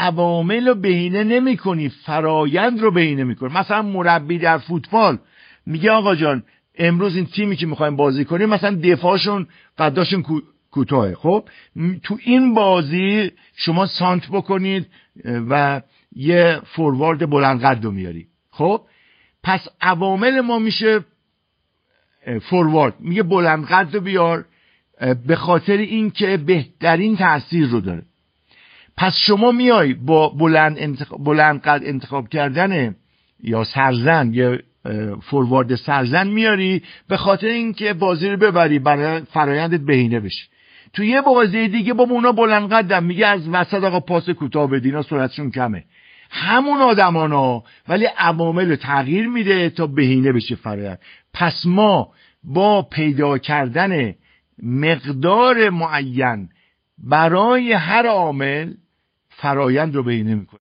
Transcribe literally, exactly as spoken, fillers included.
عوامل رو بهینه نمی کنی، فرایند رو بهینه می کنی. مثلا مربی در فوتبال میگه آقا جان امروز این تیمی که میخوایم بازی کنیم مثلا دفاعشون قداشون کوتاهه، خب تو این بازی شما سانت بکنید و یه فوروارد بلند قد رو میاری. خب پس عوامل ما میشه فوروارد، میگه بلند قد رو بیار به خاطر این که بهترین تأثیر رو داره. پس شما میای با بلند, انتخاب، بلند قد انتخاب کردن یا سرزن یا فوروارد سرزن میاری به خاطر اینکه بازی رو ببری، برای فرایندت بهینه بشه. تو یه بازی دیگه با اونا بلند قدم میگه از وسط آقا پاس کوتاه بدین، اینا سرعتشون کمه. همون آدمانا ولی عوامل رو تغییر میده تا بهینه بشه فرایند. پس ما با پیدا کردن مقدار معین برای هر عامل فرایند رو بهینه میکنیم.